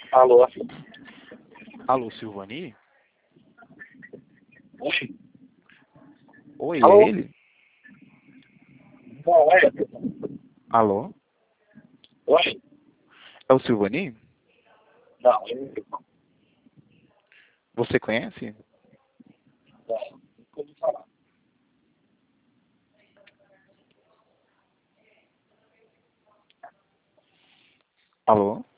Alô? Alô, Silvani? Oxi. Oi, Alô? é ele? Não, é? Alô? Oxi. É o Silvani? Não, eu Você conhece? não. Nunca ouvi falar. Alô?